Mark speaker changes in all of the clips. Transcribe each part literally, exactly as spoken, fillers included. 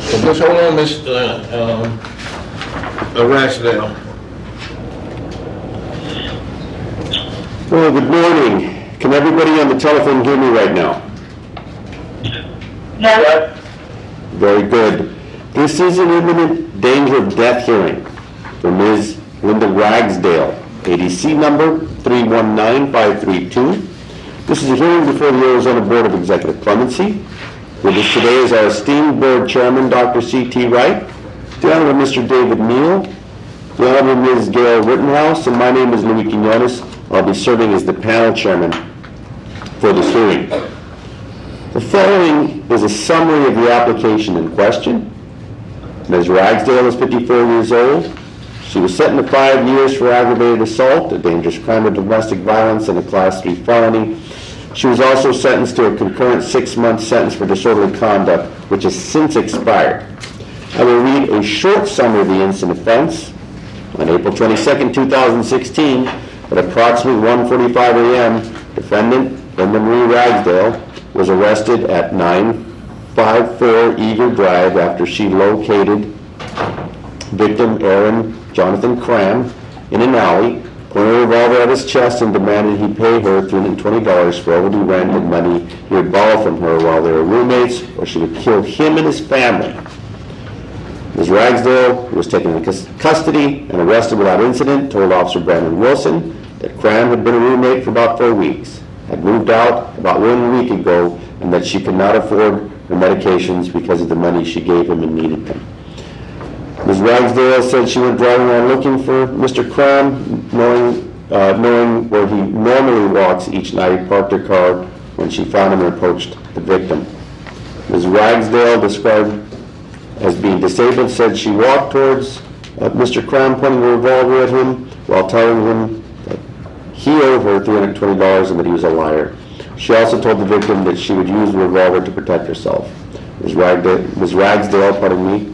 Speaker 1: So just hold on, Mister Um, Ragsdale.
Speaker 2: Well, good morning. Can everybody on the telephone hear me right now?
Speaker 3: Yes.
Speaker 2: Very good. This is an imminent danger of death hearing for Miz Linda Ragsdale, A D C number three one nine five three two. This is a hearing before the Arizona Board of Executive Clemency. With us today is our esteemed board chairman, Doctor C T Wright, the Honorable Mister David Neal, the Honorable Miz Gail Rittenhouse, and my name is Louis Quinones. I'll be serving as the panel chairman for this hearing. The following is a summary of the application in question. Miz Ragsdale is fifty-four years old. She was sentenced to five years for aggravated assault, a dangerous crime of domestic violence, and a class three felony. She was also sentenced to a concurrent six-month sentence for disorderly conduct, which has since expired. I will read a short summary of the instant offense. On April twenty-second, two thousand sixteen, at approximately one forty-five a m, defendant Linda Marie Ragsdale was arrested at nine fifty-four Eager Drive after she located victim Aaron Jonathan Cram in an alley, pointed a revolver at his chest, and demanded he pay her three hundred twenty dollars for overdue rent and money he would borrow from her while they were roommates, or she would kill him and his family. Miz Ragsdale, who was taken into custody and arrested without incident, told Officer Brandon Wilson that Cram had been a roommate for about four weeks, had moved out about one week ago, and that she could not afford her medications because of the money she gave him and needed them. Miz Ragsdale said she went driving around looking for Mister Cram, knowing, uh, knowing where he normally walks each night, parked her car when she found him and approached the victim. Miz Ragsdale, described as being disabled, said she walked towards uh, Mister Cram, pointing a revolver at him while telling him that he owed her three hundred twenty dollars and that he was a liar. She also told the victim that she would use the revolver to protect herself. Miz Ragsdale, Miz Ragsdale, pardon me,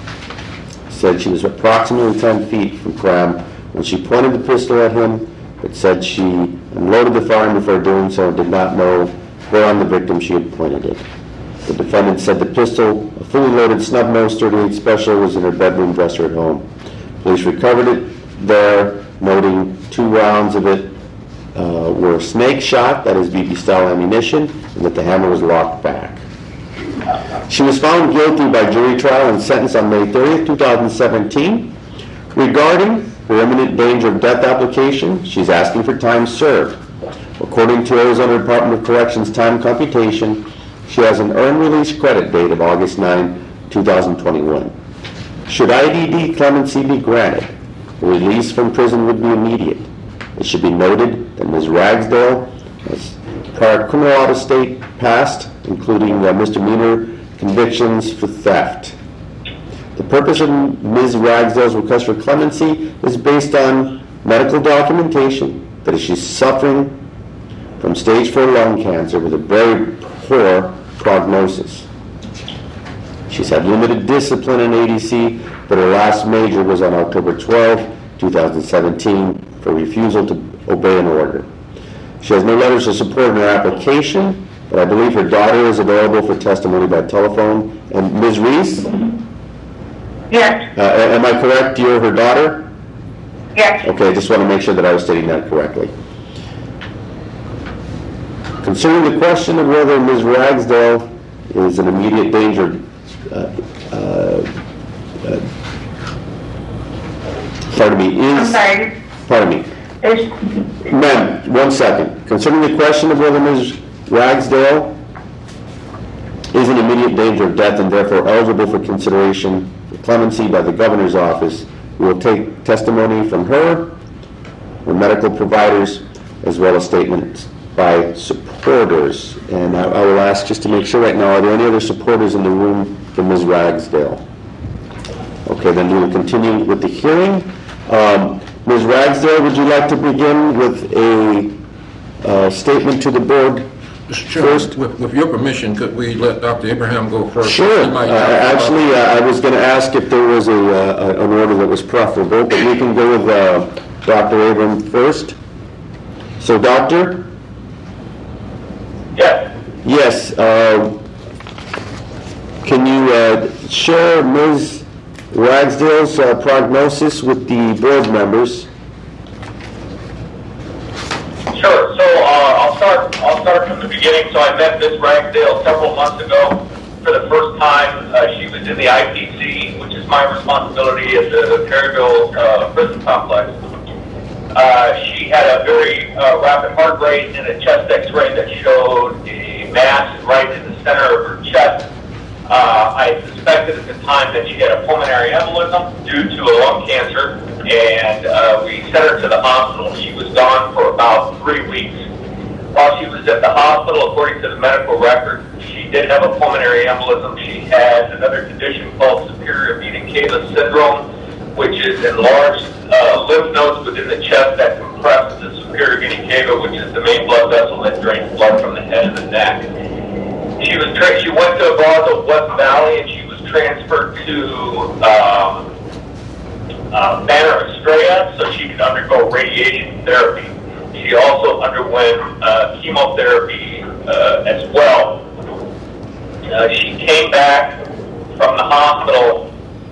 Speaker 2: said she was approximately ten feet from Cram when she pointed the pistol at him, but said she unloaded the firearm before doing so and did not know where on the victim she had pointed it. The defendant said the pistol, a fully loaded snub-nosed thirty-eight Special, was in her bedroom dresser at home. Police recovered it there, noting two rounds of it uh, were snake shot, that is B B-style ammunition, and that the hammer was locked back. She was found guilty by jury trial and sentenced on May thirtieth, two thousand seventeen. Regarding her imminent danger of death application, she's asking for time served. According to Arizona Department of Corrections time computation, she has an earned release credit date of August ninth, two thousand twenty-one. Should I D D clemency be granted, the release from prison would be immediate. It should be noted that Miz Ragsdale has prior criminal out-of-state past, including uh, misdemeanor convictions for theft. The purpose of Miz Ragsdale's request for clemency is based on medical documentation that she's suffering from stage four lung cancer with a very poor prognosis. She's had limited discipline in A D C, but her last major was on October twelfth, two thousand seventeen, for refusal to obey an order. She has no letters of support in her application, but I believe her daughter is available for testimony by telephone. And Miz Reese?
Speaker 3: Yes.
Speaker 2: Uh, am I correct? You're her daughter?
Speaker 3: Yes.
Speaker 2: Okay, I just want to make sure that I was stating that correctly. Concerning the question of whether Miz Ragsdale is an immediate danger, uh, uh, uh, pardon me, is...
Speaker 3: I'm sorry.
Speaker 2: Pardon me.
Speaker 3: There's,
Speaker 2: Ma'am, one second. Concerning the question of whether Miz Ragsdale is in immediate danger of death and therefore eligible for consideration for clemency by the governor's office, we will take testimony from her, her medical providers, as well as statements by supporters. And I, I will ask, just to make sure right now, are there any other supporters in the room for Miz Ragsdale? Okay, then we will continue with the hearing. Um, Miz Ragsdale, would you like to begin with a uh, statement to the board?
Speaker 1: Mister Chairman,
Speaker 2: First,
Speaker 1: with, with your permission, could we let Doctor Abraham go first?
Speaker 2: sure.
Speaker 1: He might
Speaker 2: Uh,
Speaker 1: talk about-
Speaker 2: actually, uh, I was going to ask if there was a, uh, an order that was preferable, but we can go with uh, Doctor Abraham first. So, Doctor?
Speaker 3: yes.
Speaker 2: Yes. Uh, Can you uh, share Miz Ragsdale's uh, prognosis with the board members?
Speaker 4: Sure. So uh, I'll start. I'll start from the beginning. So I met Miz Ragsdale several months ago for the first time. Uh, she was in the I P C, which is my responsibility at the Perryville uh, prison complex. Uh, she had a very uh, rapid heart rate and a chest X-ray that showed a mass right in the center of her chest. Uh, I suspected at the time that she had a pulmonary embolism due to a lung cancer, and uh, we sent her to the hospital. She was gone for about three weeks. While she was at the hospital, according to the medical record, she did have a pulmonary embolism. She had another condition called superior vena cava syndrome, which is enlarged uh, lymph nodes within the chest that compress the superior vena cava, which is the main blood vessel that drains blood from the head and the neck. She was tra- she went to Abrazo West Valley, and she was transferred to um, uh, Banner Estrella so she could undergo radiation therapy. She also underwent uh, chemotherapy uh, as well. Uh, she came back from the hospital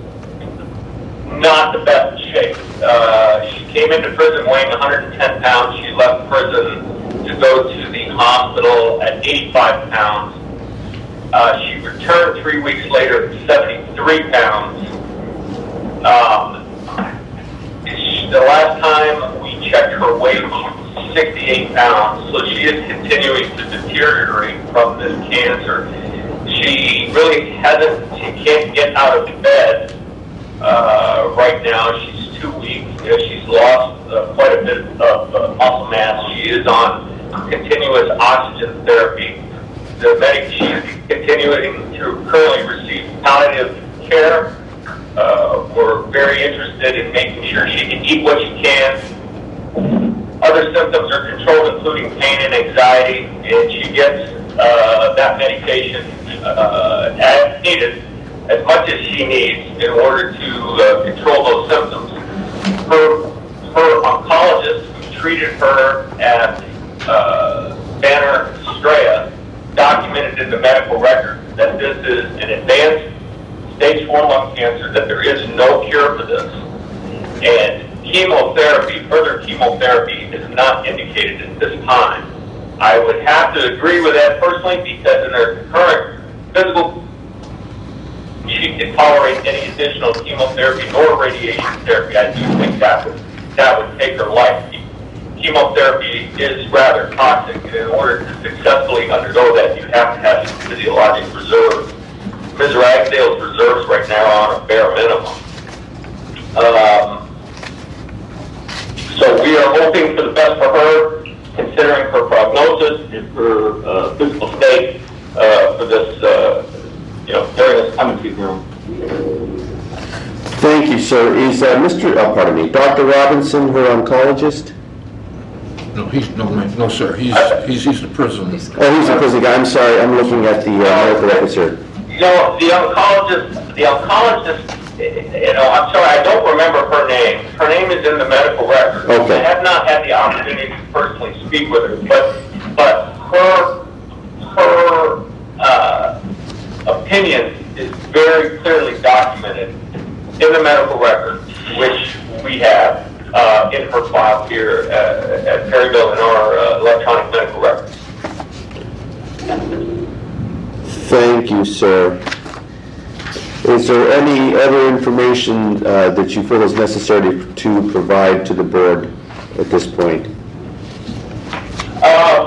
Speaker 4: not the best shape. Uh, she came into prison weighing one hundred ten pounds. She left prison to go to the hospital at eighty-five pounds. Uh, she returned three weeks later at seventy-three pounds. Um, she, the last time we checked her weight, she was sixty-eight pounds. So she is continuing to deteriorate from this cancer. She really hasn't, she can't get out of bed. Uh, right now, she's too weak. You know, she's lost uh, quite a bit of uh, muscle mass. She is on continuous oxygen therapy. The medic, she is continuing to currently receive palliative care. Uh, we're very interested in making sure she can eat what she can. Other symptoms are controlled, including pain and anxiety, and she gets uh, that medication uh, as needed, as much as she needs in order to uh, control those symptoms. Her, her oncologist who treated her at uh, Banner Estrella documented in the medical record that this is an advanced stage four lung cancer, that there is no cure for this. And chemotherapy, further chemotherapy, is not indicated at this time. I would have to agree with that personally, because in her current physical, she can tolerate any additional chemotherapy nor radiation therapy. I do think that would that would take her life. Chemotherapy is rather toxic, and in order to successfully undergo that, you have to have some physiologic reserves. Miz Ragsdale's reserves right now are on a bare minimum. Um, so we are hoping for the best for her, considering her prognosis and her uh, physical state uh, for this, uh, you know, during this time of treatment.
Speaker 2: Thank you, sir. Is uh, Mister Oh, pardon me, Doctor Robinson her oncologist?
Speaker 1: No, he's, no, ma'am. No, sir, he's, he's, he's the prison.
Speaker 2: Oh, he's a prison guy. I'm sorry. I'm looking at the uh, medical records here.
Speaker 4: You know, the oncologist, the oncologist, you know, I'm sorry, I don't remember her name. Her name is in the medical record.
Speaker 2: Okay.
Speaker 4: I have not had the opportunity to personally speak with her, but, but her, her, uh, opinion is very clearly documented in the medical record, which we have uh, in her file here at, at Perryville in our uh, electronic medical records.
Speaker 2: Thank you, sir. Is there any other information uh, that you feel is necessary to provide to the board at this point?
Speaker 4: Uh,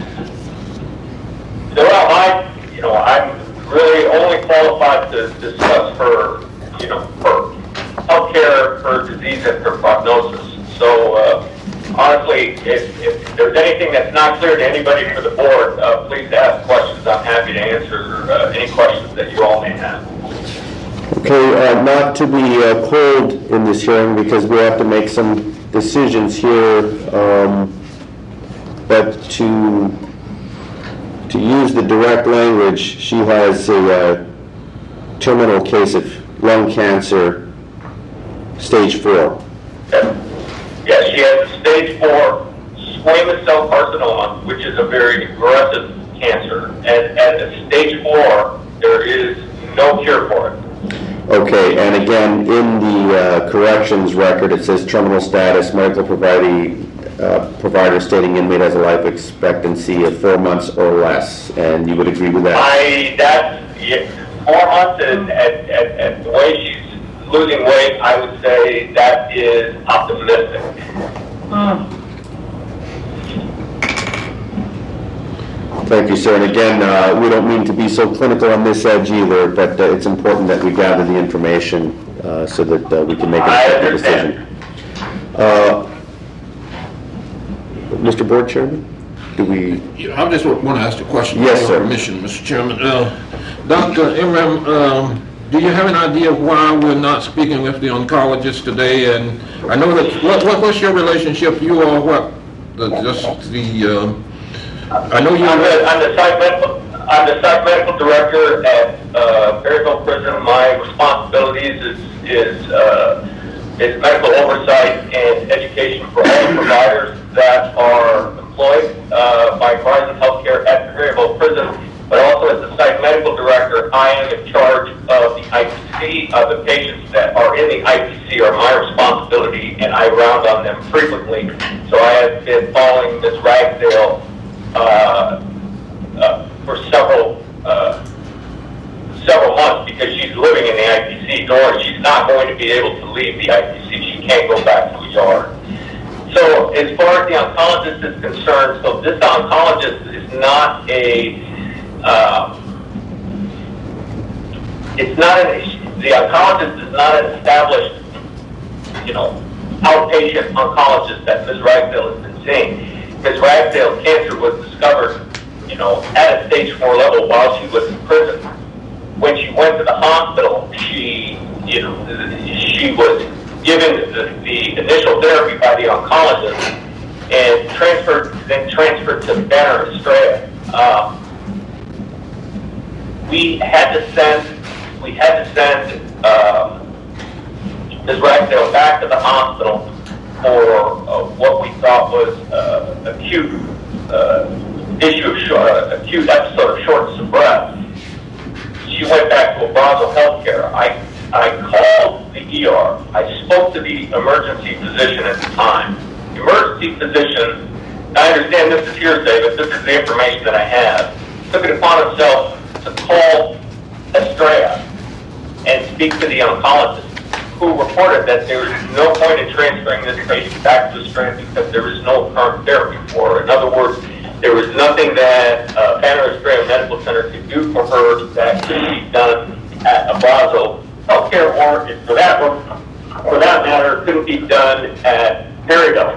Speaker 4: well, I, you know, I'm really only qualified to discuss her, you know, her healthcare, her disease, and her prognosis. So, uh, honestly, if, if there's anything that's not clear to anybody for the board, uh, please ask questions. I'm happy to answer uh, any questions that you all may have.
Speaker 2: Okay, uh, not to be uh, pulled in this hearing because we have to make some decisions here, um, but to to use the direct language, she has a uh, terminal case of lung cancer, stage four.
Speaker 4: Yes, she has a stage four squamous cell carcinoma, which is a very aggressive cancer. And at stage four, there is no cure for it.
Speaker 2: Okay, and again, in the uh, corrections record, it says terminal status, medical provider, uh, provider stating inmate has a life expectancy of four months or less, and you would agree with that?
Speaker 4: I, that's, yeah, four months and at, at, at the way she's losing weight, I would say that is optimistic.
Speaker 2: Thank you, sir. And again, uh, we don't mean to be so clinical on this edge either, but uh, it's important that we gather the information uh, so that uh, we can make an
Speaker 4: I
Speaker 2: effective
Speaker 4: understand.
Speaker 2: decision. Uh, Mister Board Chairman, do we?
Speaker 1: Yeah, I just want to ask a question.
Speaker 2: Yes,
Speaker 1: with your
Speaker 2: sir.
Speaker 1: Permission, Mister Chairman. Uh, Doctor Imram, um, do you have an idea of why we're not speaking with the oncologist today? And I know that, what, what what's your relationship? You are what? The, just the, uh, I know you
Speaker 4: I'm the, I'm the site medical, I'm the site medical director at uh, Perryville Prison. My responsibilities is, is, uh, is medical oversight and education for all providers that are employed uh, by Horizon Healthcare at Perryville Prison. But also as the site medical director, I am in charge of the I P C. Uh, the patients that are in the I P C are my responsibility, and I round on them frequently. So I have been following Miz Ragsdale uh, uh, for several uh, several months because she's living in the I P C door. She's not going to be able to leave the I P C. She can't go back to a yard. So as far as the oncologist is concerned, so this oncologist is not a Uh, it's not an, the oncologist is not an established, you know, outpatient oncologist that Miz Ragsdale has been seeing. Miz Ragsdale's cancer was discovered, you know, at a stage four level while she was in prison. When she went to the hospital, she, you know, she was given the, the initial therapy by the oncologist and transferred, then transferred to Banner Estrella. Um, We had to send, we had to send um, Miz Ragsdale back to the hospital for uh, what we thought was uh, acute uh, issue of short, uh, acute episode of shortness of breath. She went back to Abrazo Healthcare. I I called the E R. I spoke to the emergency physician at the time. The emergency physician, I understand this is hearsay, but this is the information that I have, took it upon himself to call Estrella and speak to the oncologist, who reported that there is no point in transferring this patient back to Estrella because there is no current therapy for her. In other words, there was nothing that uh, Banner Estrella Medical Center could do for her that could be done at Abrazo Healthcare, or for that, for that matter, couldn't be done at Perryville.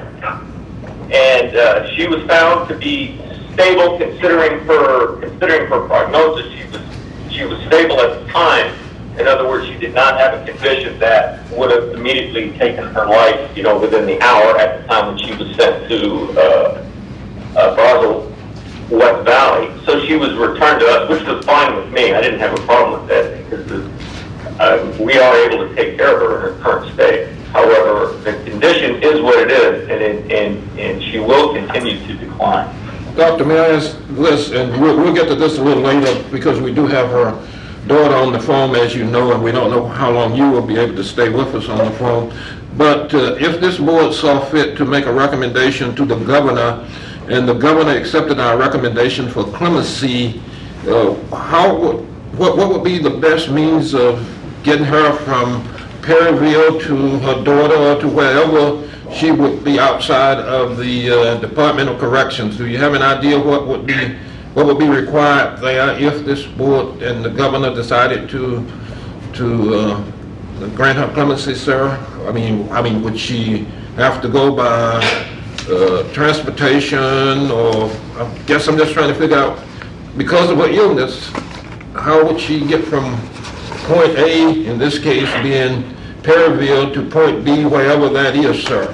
Speaker 4: And uh, she was found to be stable considering her considering her prognosis. She was she was stable at the time. In other words, she did not have a condition that would have immediately taken her life, you know, within the hour at the time when she was sent to uh, uh, Basel West Valley. So she was returned to us, which was fine with me. I didn't have a problem with that because uh, we are able to take care of her in her current state. However, the condition is what it is, and it, and and she will continue to decline.
Speaker 1: Doctor, may I ask this, and we'll, we'll get to this a little later because we do have her daughter on the phone, as you know, and we don't know how long you will be able to stay with us on the phone. But uh, if this board saw fit to make a recommendation to the governor, and the governor accepted our recommendation for clemency, uh, how would, what, what would be the best means of getting her from Perryville to her daughter or to wherever she would be outside of the uh, Department of Corrections? Do you have an idea what would be what would be required there if this board and the governor decided to to uh, grant her clemency, sir? I mean, I mean, would she have to go by uh, transportation, or I guess I'm just trying to figure out, because of her illness, how would she get from point A, in this case being Perryville, to point B, wherever that is, sir?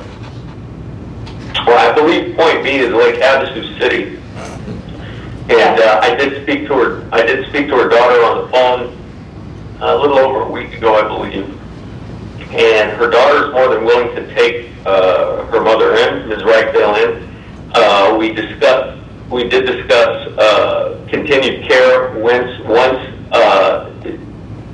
Speaker 4: Well, I believe point B is Lake Havasu City, and uh, I did speak to her. I did speak to her daughter on the phone a little over a week ago, I believe, and her daughter is more than willing to take uh, her mother in, Miz Ragsdale in. Uh, we discussed. We did discuss uh, continued care once once uh,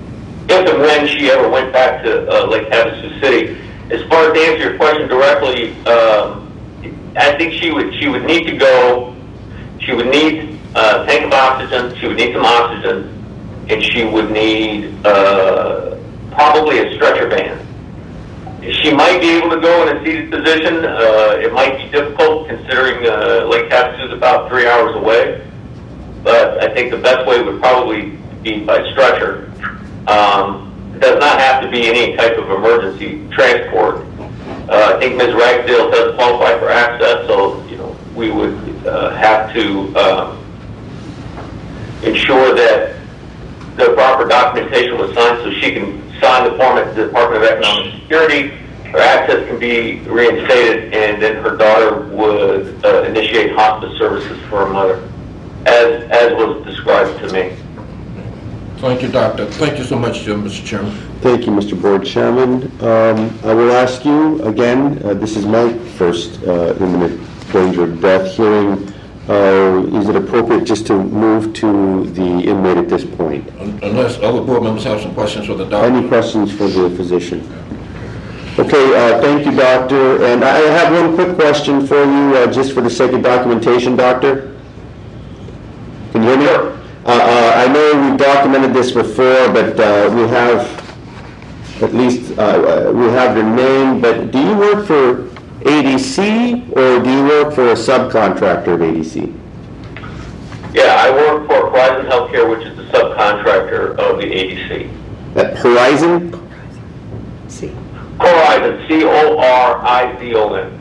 Speaker 4: if and when she ever went back to uh, Lake Havasu City. As far as to answer your question directly, um, I think she would she would need to go. She would need a tank of oxygen. She would need some oxygen, and she would need uh, probably a stretcher van. She might be able to go in a seated position. Uh, it might be difficult considering uh, Lake Havasu is about three hours away. But I think the best way would probably be by stretcher. Um, it does not have to be any type of emergency transport. Uh, I think Miz Ragsdale does qualify for access, so you know we would uh, have to um, ensure that the proper documentation was signed so she can sign the form at the Department of Economic Security. Her access can be reinstated, and then her daughter would uh, initiate hospice services for her mother, as as was described to me.
Speaker 1: Thank you, Doctor. Thank you so much, uh, Mister Chairman.
Speaker 2: Thank you, Mister Board Chairman. Um, I will ask you again, uh, this is my first uh, imminent danger of death hearing. Uh, is it appropriate just to move to the inmate at this point?
Speaker 1: Unless other board members have some questions for the doctor.
Speaker 2: Any questions for the physician? Okay, uh, thank you, Doctor. And I have one quick question for you, uh, just for the sake of documentation, Doctor. Can you hear me?
Speaker 4: Sure.
Speaker 2: Uh, uh, I know we've documented this before, but uh, we have, at least, uh, uh, we have your name, but do you work for A D C, or do you work for a subcontractor of A D C?
Speaker 4: Yeah, I work for Horizon Healthcare, which is the subcontractor of the A D C.
Speaker 2: At Horizon?
Speaker 4: Horizon, C O R I Z O N.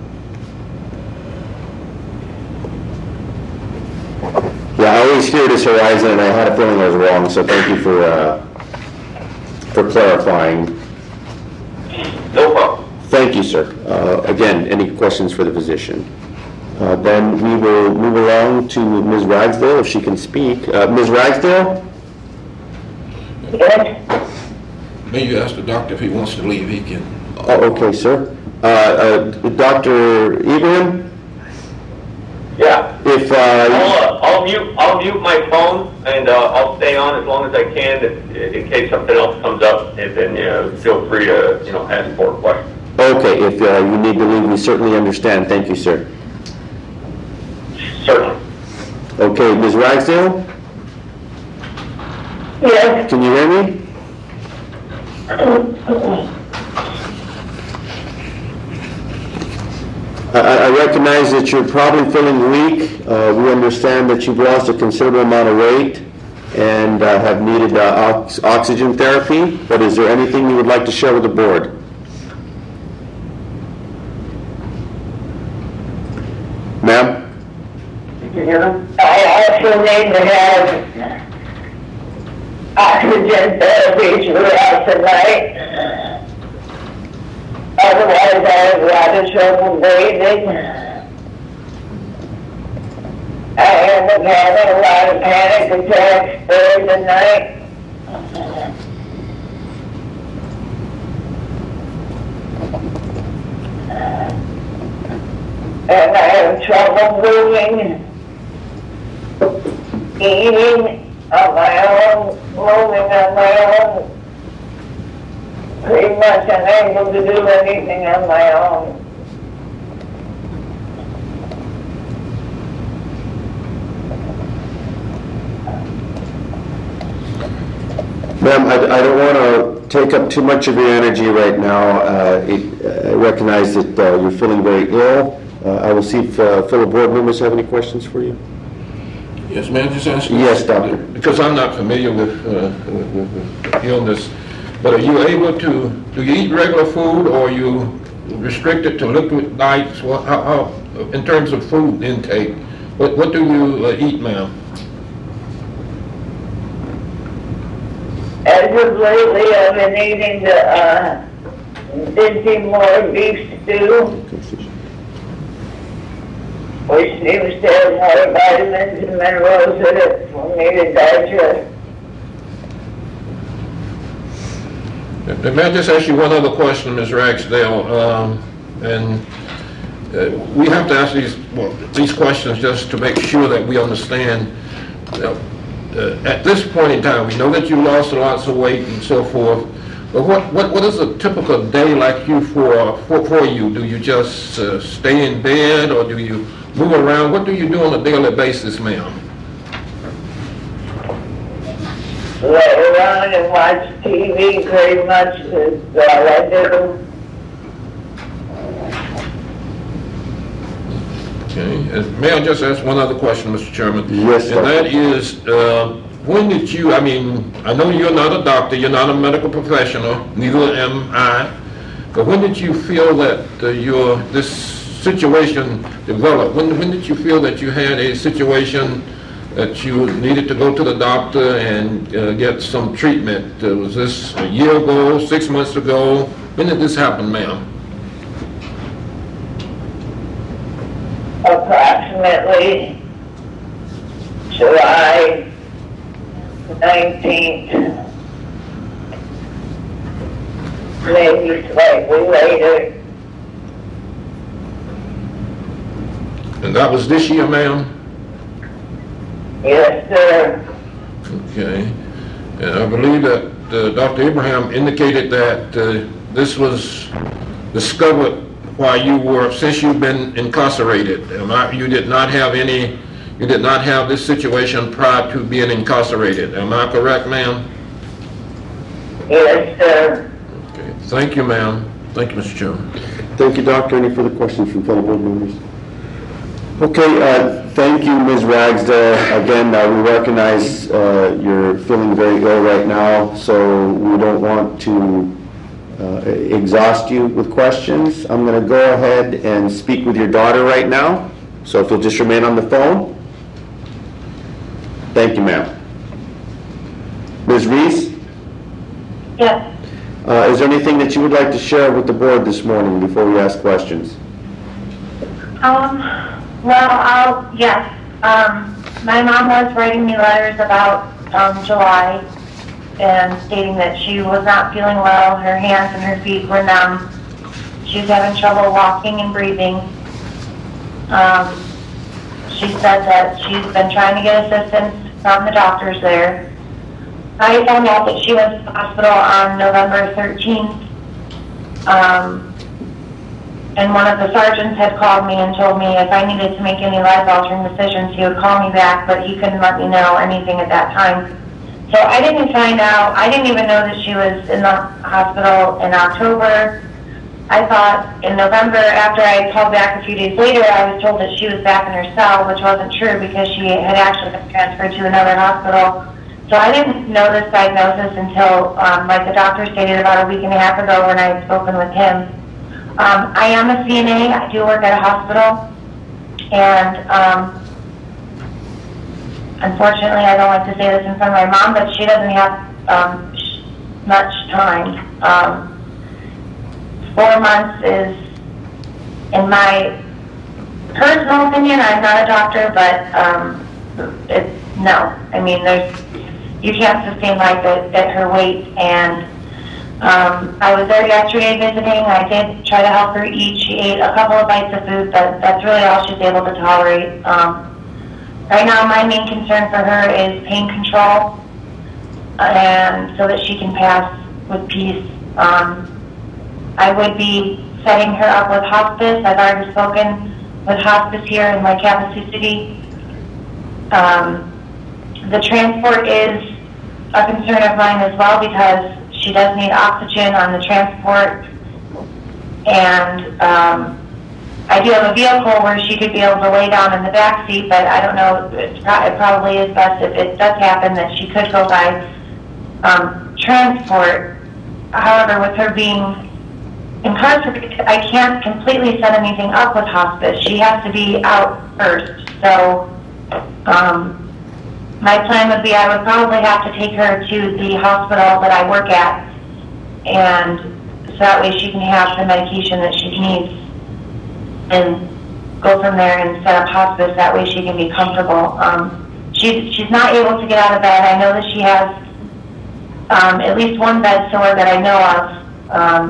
Speaker 2: Yeah, I always hear this Horizon, and I had a feeling I was wrong, so thank you for, uh, for clarifying.
Speaker 4: No problem.
Speaker 2: Thank you, sir. Uh, Again, any questions for the physician? Uh, Then we will move along to Miz Ragsdale, if she can speak. Uh, Miz Ragsdale?
Speaker 3: Yes.
Speaker 1: May you ask the doctor if he wants to leave, he can.
Speaker 2: Oh, okay, sir. Uh, uh, Doctor Ibrahim?
Speaker 4: Yeah.
Speaker 2: If,
Speaker 4: I'll,
Speaker 2: uh,
Speaker 4: uh, I'll mute. I'll mute my phone, and uh, I'll stay on as long as I can, in, in case something else comes up. And then you know, feel free to you know ask more questions.
Speaker 2: okay, if uh, you need to leave, we certainly understand. Thank you, sir.
Speaker 4: Certainly.
Speaker 2: Okay, Miz Ragsdale?
Speaker 3: Yes.
Speaker 2: Can you hear me? I, I recognize that you're probably feeling weak. Uh, we understand that you've lost a considerable amount of weight and uh, have needed uh, ox oxygen therapy, but is there anything you would like to share with the board? Ma'am?
Speaker 3: I also need to have oxygen therapy throughout the night. Otherwise, I have a lot of trouble breathing. I end up having a lot of panic attacks during the night. And I have trouble moving, eating on my own, moving on my own. Pretty much unable to do anything on my own.
Speaker 2: Ma'am, I, I don't want to take up too much of your energy right now. Uh, it, I recognize that uh, you're feeling very ill. Uh, I will see if uh, fellow board members have any questions for you.
Speaker 1: Yes, may I just ask?
Speaker 2: Yes, doctor.
Speaker 1: Because I'm not familiar with, uh, with, with, with illness, but are you able to, do you eat regular food, or are you restricted to liquid diets? Well, how, how, in terms of food intake, what, what do you uh, eat, ma'am?
Speaker 3: As of lately, I've been eating the, uh, Dinty Moore beef stew, which seems to have more vitamins and minerals in it for me to digest.
Speaker 1: Uh, May I just ask you one other question, Miz Ragsdale? Um, and uh, we have to ask these, well, these questions just to make sure that we understand. Uh, uh, at this point in time, we know that you lost lots of weight and so forth, but what, what, what is a typical day like you for, for, for you? Do you just uh, stay in bed, or do you move around? What do you do on a daily basis, ma'am?
Speaker 3: Lay around and watch T V pretty much is all I do.
Speaker 1: Okay, and may I just ask one other question, Mister Chairman?
Speaker 2: Yes, sir.
Speaker 1: And that is, uh, when did you, I mean, I know you're not a doctor, you're not a medical professional, neither am I, but when did you feel that uh, your, this situation developed? When, when did you feel that you had a situation that you needed to go to the doctor and uh, get some treatment? Uh, was this a year ago, six months ago? When did this happen, ma'am?
Speaker 3: Approximately July nineteenth, maybe slightly later.
Speaker 1: And that was this year, ma'am?
Speaker 3: Yes, sir.
Speaker 1: Okay. And I believe that uh, Doctor Abraham indicated that uh, this was discovered while you were, since you've been incarcerated. Am I, you did not have any, you did not have this situation prior to being incarcerated. Am I correct, ma'am?
Speaker 3: Yes, sir.
Speaker 1: Okay. Thank you, ma'am. Thank you, Mister Chairman.
Speaker 2: Thank you, Doctor. Any further questions from fellow board members? Okay, uh, thank you, Miz Ragsdale. Again, uh, we recognize uh, you're feeling very ill right now, so we don't want to uh, exhaust you with questions. I'm going to go ahead and speak with your daughter right now, so if you'll just remain on the phone. Thank you, ma'am. Miz Reese,
Speaker 5: Yes.
Speaker 2: uh, is there anything that you would like to share with the board this morning before we ask questions?
Speaker 5: Um, well, I'll, yes. Um, my mom was writing me letters about um, July and stating that she was not feeling well. Her hands and her feet were numb. She was having trouble walking and breathing. Um, she said that she's been trying to get assistance from the doctors there. I found out that she went to the hospital on November thirteenth. Um, and one of the sergeants had called me and told me if I needed to make any life-altering decisions, he would call me back, but he couldn't let me know anything at that time. So I didn't find out, I didn't even know that she was in the hospital in October. I thought in November, after I called back a few days later, I was told that she was back in her cell, which wasn't true because she had actually been transferred to another hospital. So I didn't know this diagnosis until, um, like the doctor stated about a week and a half ago when I had spoken with him. Um, I am a C N A, I do work at a hospital, and um, unfortunately I don't like to say this in front of my mom, but she doesn't have um, much time. Um, four months is, in my personal opinion, I'm not a doctor, but um, it's, no. I mean, there's, you can't sustain life at, at her weight, and Um, I was there yesterday visiting. I did try to help her eat. She ate a couple of bites of food, but that's really all she's able to tolerate. Um, right now, my main concern for her is pain control, and so that she can pass with peace. Um, I would be setting her up with hospice. I've already spoken with hospice here in Lake Havasu City. Um, the transport is a concern of mine as well because she does need oxygen on the transport, and um, I do have a vehicle where she could be able to lay down in the back seat, but I don't know, it, pro it probably is best if it does happen that she could go by um, transport. However, with her being incarcerated, I can't completely set anything up with hospice. She has to be out first, so um, my plan would be I would probably have to take her to the hospital that I work at, and so that way she can have the medication that she needs and go from there and set up hospice. That way she can be comfortable. Um, she's, she's not able to get out of bed. I know that she has um, at least one bed sore that I know of. Um,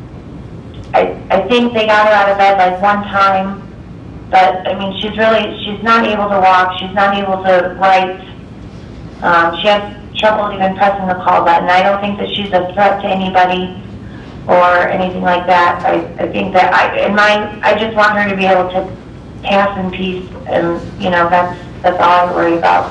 Speaker 5: I, I think they got her out of bed like one time, but I mean she's really, she's not able to walk. She's not able to write. Um, she has trouble even pressing the call button. I don't think that she's a threat to anybody or anything like that. I, I think that I, in my, I just want her to be able to pass in peace, and you know, that's that's all I worry about.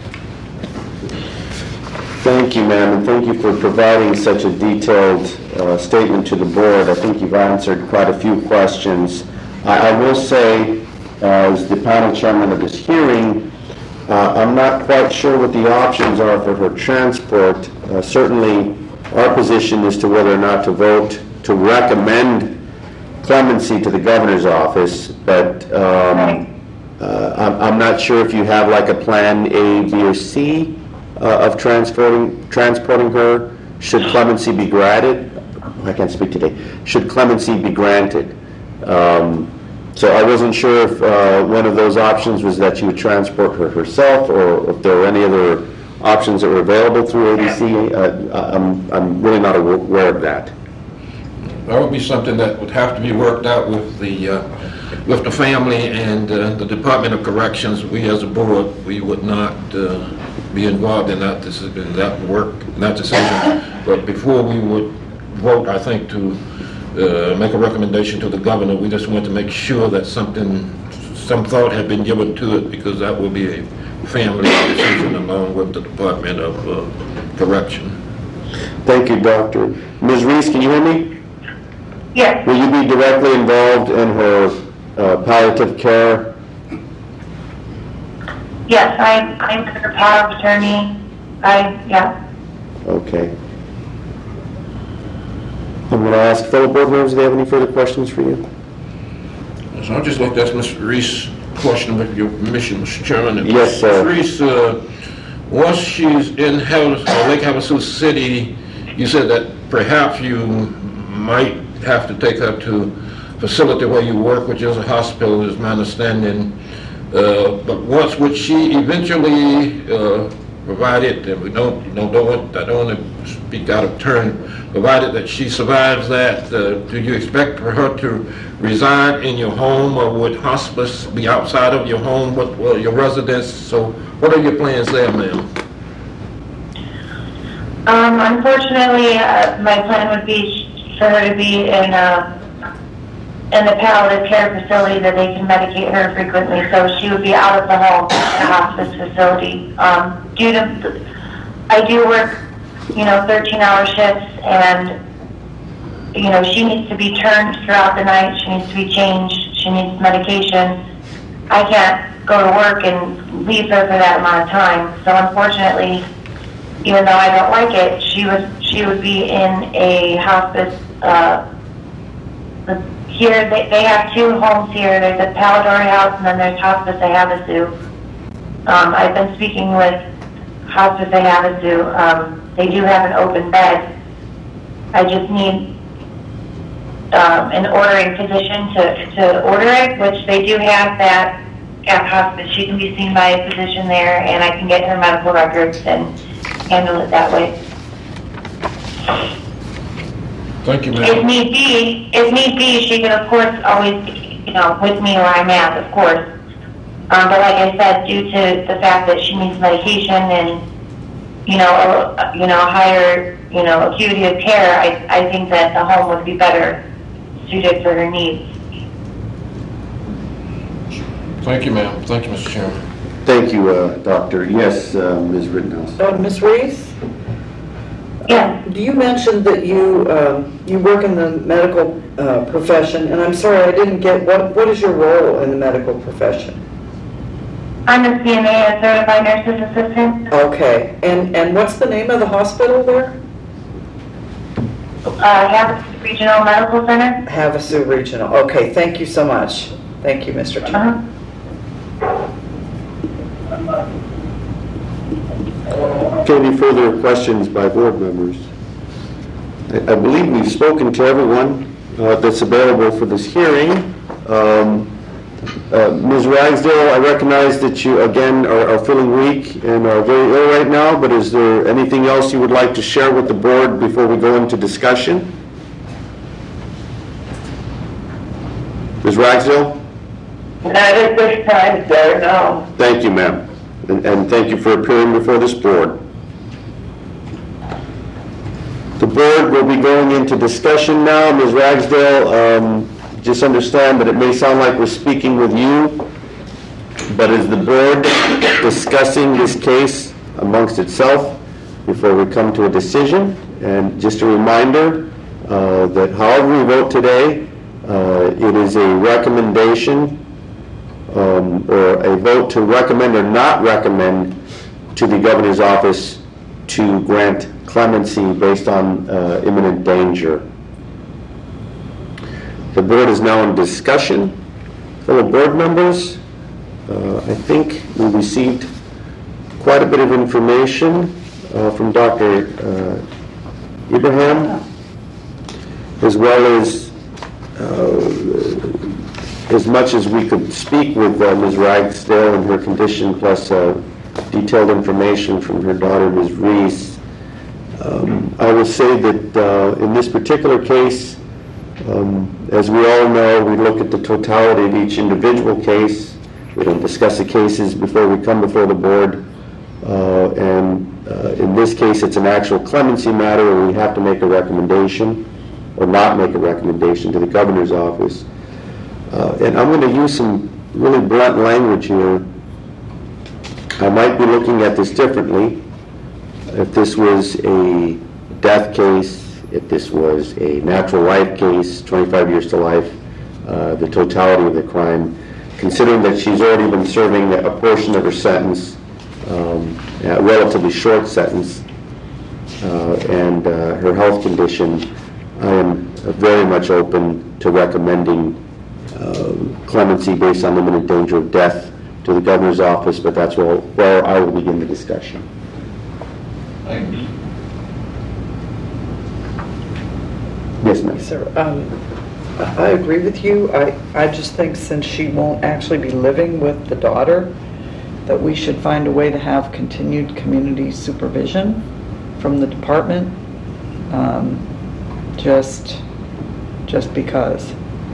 Speaker 2: Thank you, ma'am, and thank you for providing such a detailed uh, statement to the board. I think you've answered quite a few questions. I, I will say, uh, as the panel chairman of this hearing, uh, I'm not quite sure what the options are for her transport. Uh, certainly, our position is to whether or not to vote to recommend clemency to the governor's office, but um,
Speaker 5: Right.
Speaker 2: uh, I'm, I'm not sure if you have like a plan A, B, or C uh, of transporting transporting her. Should clemency be granted? I can't speak today. Should clemency be granted? Um, so I wasn't sure if uh, one of those options was that you would transport her herself, or if there were any other options that were available through A D C. Uh, I'm, I'm really not aware of that.
Speaker 1: That would be something that would have to be worked out with the, uh, with the family and uh, the Department of Corrections. We as a board, we would not uh, be involved in that, this in that work, in that decision. But before we would vote, I think, to uh, make a recommendation to the governor, we just want to make sure that something, some thought had been given to it, because that will be a family decision along with the Department of uh, Correction.
Speaker 2: Thank you, Doctor. Miz Reese, can you hear me?
Speaker 5: Yes.
Speaker 2: Will you be directly involved in her uh, palliative care?
Speaker 5: Yes, I'm, I'm her power of attorney. I, yeah.
Speaker 2: Okay. I'm going to ask fellow board members if they have any further questions for you.
Speaker 1: So I'd just like to ask Miz Reese a question with your permission, Mister Chairman.
Speaker 2: Yes, sir.
Speaker 1: Miz Reese, uh, once she's in Hell, uh, Lake Havasu City, you said that perhaps you might have to take her to facility where you work, which is a hospital, is my understanding. Uh, but once, would she eventually, uh, provided, and we don't, you know, don't want, I don't want to speak out of turn, provided that she survives that, uh, do you expect for her to reside in your home, or would hospice be outside of your home, what, well, your residence? So what are your plans there, ma'am?
Speaker 5: Um, unfortunately, uh, my plan would be for her to be in a, in a palliative care facility that they can medicate her frequently, so she would be out of the home in a hospice facility. Um, due to, I do work, you know, thirteen hour shifts, and, you know, she needs to be turned throughout the night, she needs to be changed, she needs medication. I can't go to work and leave her for that amount of time, so unfortunately, even though I don't like it, she would she would be in a hospice. Uh, the, here they, they have two homes here. There's a Palidori house, and then there's Hospice Havasu. Um, I've been speaking with Hospice Havasu. Um, they do have an open bed. I just need um, an ordering physician to, to order it, which they do have that at hospice. She can be seen by a physician there, and I can get her medical records and handle it that way.
Speaker 1: Thank you,
Speaker 5: If
Speaker 1: ma'am.
Speaker 5: need be, if need be, she can of course always, you know, with me where I'm at, of course. Um, but like I said, due to the fact that she needs medication and, you know, a, you know, higher, you know, acuity of care, I, I think that the home would be better suited for her needs.
Speaker 1: Thank you, ma'am. Thank you, Mister Chairman.
Speaker 2: Thank you, uh, Doctor. Yes, uh, Miz Rittenhouse.
Speaker 6: Uh, Miz Reese,
Speaker 5: Yes.
Speaker 6: do you mention that you um, you work in the medical uh, profession? And I'm sorry, I didn't get what what is your role in the medical profession?
Speaker 5: I'm a C N A, a certified nurse's assistant.
Speaker 6: Okay, and and what's the name of the hospital there?
Speaker 5: Uh, Havasu Regional Medical Center.
Speaker 6: Havasu Regional. Okay, thank you so much. Thank you, Mister Chairman.
Speaker 5: Uh-huh.
Speaker 2: Okay, any further questions by board members? I, I believe we've spoken to everyone uh, that's available for this hearing. Um, uh, Miz Ragsdale, I recognize that you again are, are feeling weak and are very ill right now, but is there anything else you would like to share with the board before we go into discussion? Miz Ragsdale?
Speaker 3: Not at this time, sir, no.
Speaker 2: Thank you, ma'am. and and thank you for appearing before this board. The board will be going into discussion now. Miz Ragsdale, um, just understand that it may sound like we're speaking with you, but is the board discussing this case amongst itself before we come to a decision? And just a reminder uh, that however we vote today, uh, it is a recommendation um, or a vote to recommend or not recommend to the governor's office to grant clemency based on uh, imminent danger. The board is now in discussion. Fellow board members, uh, I think we received quite a bit of information uh, from Doctor Uh, Abraham, as well as uh, as much as we could speak with uh, Miz Ragsdale and her condition, plus uh, detailed information from her daughter, Miz Reese. Um, I will say that uh, in this particular case, um, as we all know, we look at the totality of each individual case. We don't discuss the cases before we come before the board. Uh, and uh, in this case, it's an actual clemency matter where we have to make a recommendation or not make a recommendation to the governor's office. Uh, and I'm going to use some really blunt language here. I might be looking at this differently. If this was a death case, if this was a natural life case, twenty-five years to life, uh, the totality of the crime, considering that she's already been serving a portion of her sentence, um, a relatively short sentence, uh, and uh, her health condition, I am very much open to recommending uh, clemency based on imminent danger of death to the governor's office, but that's where, where I will begin the discussion.
Speaker 1: Thanks.
Speaker 2: Yes, ma'am.
Speaker 6: Sir, um, I I agree with you. I, I just think since she won't actually be living with the daughter, that we should find a way to have continued community supervision from the department, um, just, just because.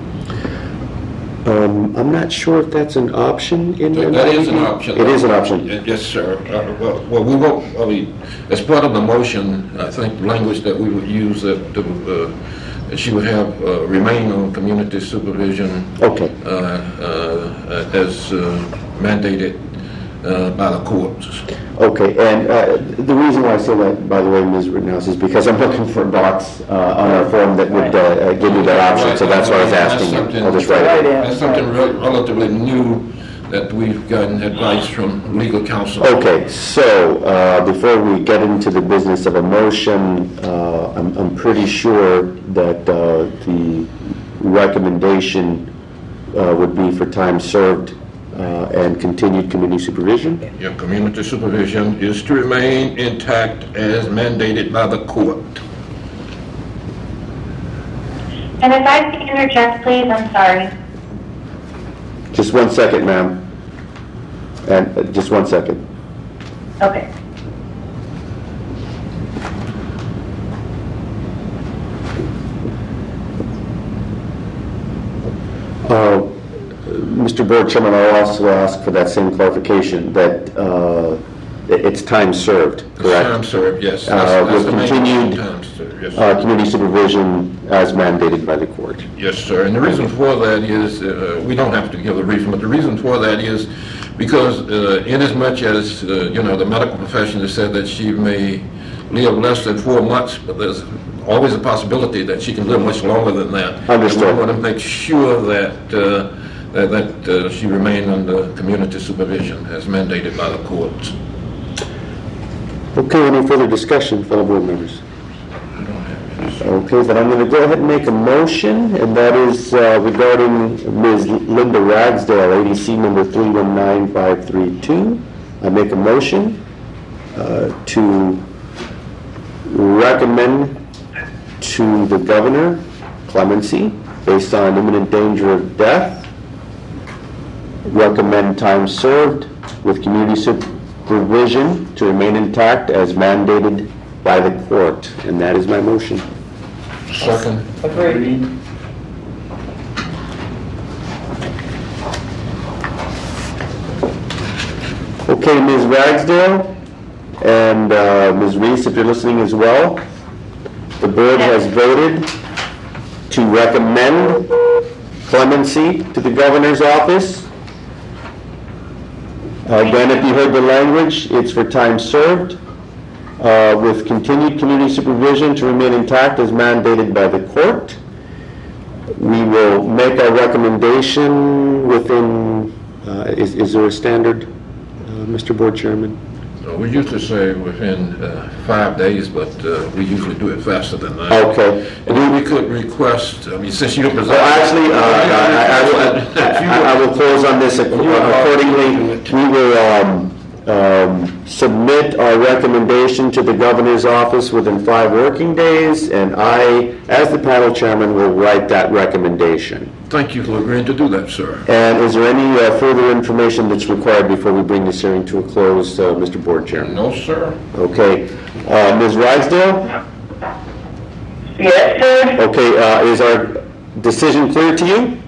Speaker 2: Um, I'm not sure if that's an option in there.
Speaker 1: That is an option.
Speaker 2: It is an option.
Speaker 1: Yes, sir. Uh, Well, well, we won't, I mean, as part of the motion, I think the language that we would use, that uh, that she would have uh, remain on community supervision
Speaker 2: Okay.
Speaker 1: uh, uh, as uh, mandated uh, by the courts.
Speaker 2: Okay, and uh, the reason why I say that, by the way, Miz Rittenhouse, is because I'm looking for a box uh, on our form that would uh, give me that option, so that's why I was asking you. I'll just write it.
Speaker 1: That's something rel- relatively new that we've gotten advice from legal counsel.
Speaker 2: Okay, so uh, before we get into the business of a motion, uh, I'm I'm pretty sure that uh, the recommendation uh, would be for time served uh, and continued community supervision.
Speaker 1: Your community supervision is to remain intact as mandated by the court.
Speaker 5: And if I could interject, please, I'm sorry.
Speaker 2: Just one second, ma'am. And uh, just one second.
Speaker 5: Okay.
Speaker 2: Uh, Mister Board Chairman, I'll also ask for that same clarification, that uh, it's time served, correct?
Speaker 1: Time served, yes.
Speaker 2: Uh,
Speaker 1: That's- that's
Speaker 2: with
Speaker 1: the main
Speaker 2: continued,
Speaker 1: time served, yes.
Speaker 2: Uh, Community supervision as mandated by the court.
Speaker 1: Yes, sir. And the reason for that is, uh, we don't have to give a reason, but the reason for that is because uh, inasmuch as, uh, you know, the medical profession has said that she may live less than four months, but there's always a possibility that she can live much longer than that.
Speaker 2: Understood.
Speaker 1: And we want to make sure that, uh, that, that uh, she remain under community supervision as mandated by the courts.
Speaker 2: Okay, any further discussion, fellow board members?
Speaker 1: I don't have any, sir.
Speaker 2: Okay, then I'm going to go ahead and make a motion, and that is uh, regarding Miz Linda Ragsdale, A D C number three one nine five three two. I make a motion uh, to recommend to the governor clemency based on imminent danger of death, recommend time served with community supervision to remain intact as mandated by the court, and that is my motion.
Speaker 1: Second.
Speaker 6: Agreed.
Speaker 2: Okay, Miz Ragsdale and uh, Miz Reese, if you're listening as well, the board has voted to recommend clemency to the governor's office. Uh, Again, if you heard the language, it's for time served, uh, with continued community supervision to remain intact as mandated by the court. We will make our recommendation within, uh, is, is there a standard, uh, Mister Board Chairman?
Speaker 1: Uh, We used to say within uh, five days, but uh, we usually do it faster than that.
Speaker 2: Okay.
Speaker 1: And then we could request, I mean, since you're
Speaker 2: Well,
Speaker 1: presiding.
Speaker 2: actually, uh, I, I will, I- I will close on this accordingly. We will um, um, submit our recommendation to the governor's office within five working days, and I, as the panel chairman, will write that recommendation.
Speaker 1: Thank you for agreeing to do that, sir.
Speaker 2: And is there any uh, further information that's required before we bring this hearing to a close, uh, Mister Board Chairman?
Speaker 1: No, sir.
Speaker 2: Okay. Uh, Miz Ragsdale?
Speaker 3: Yes, sir?
Speaker 2: Okay, uh, is our decision clear to you?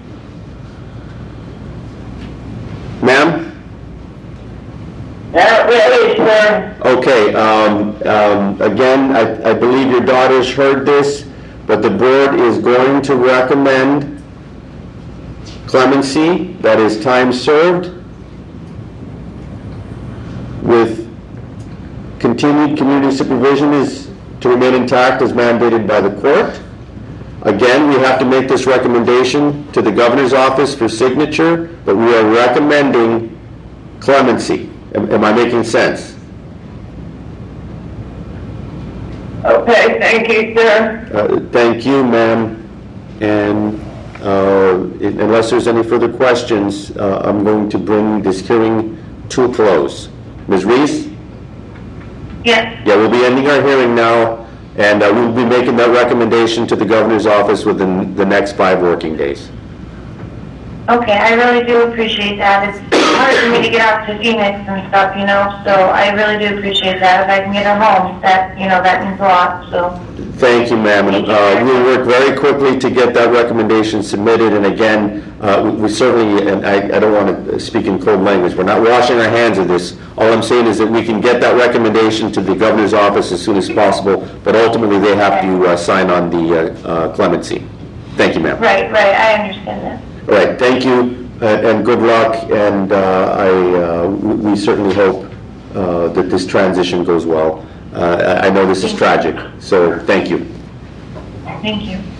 Speaker 2: Ma'am?
Speaker 3: Not really, sir.
Speaker 2: Okay, um, um, again, I, I believe your daughter's heard this, but the board is going to recommend clemency, that is time served, with continued community supervision is to remain intact as mandated by the court. Again, we have to make this recommendation to the governor's office for signature, but we are recommending clemency. Am, am I making sense?
Speaker 3: Okay, thank you, sir.
Speaker 2: Uh, thank you, ma'am. And uh, if- unless there's any further questions, uh, I'm going to bring this hearing to a close. Miz Reese?
Speaker 5: Yes.
Speaker 2: Yeah, we'll be ending our hearing now, and uh, we'll be making that recommendation to the governor's office within the next five working days.
Speaker 5: Okay, I really do appreciate that. It's hard for me to get out to Phoenix and stuff, you know, so I really do appreciate that. If I can get her home, that, you know, that means a lot, so.
Speaker 2: Thank you, ma'am. And uh, we'll work very quickly to get that recommendation submitted. And again, uh, we we certainly, and I I don't want to speak in cold language, we're not washing our hands of this. All I'm saying is that we can get that recommendation to the governor's office as soon as possible, but ultimately they have to uh, sign on the uh, uh, clemency. Thank you, ma'am.
Speaker 5: Right, right, I understand that.
Speaker 2: All right, thank you, uh, and good luck. And uh, I, uh, we we certainly hope uh, that this transition goes well. Uh, I I know this is tragic, so thank you.
Speaker 5: Thank you.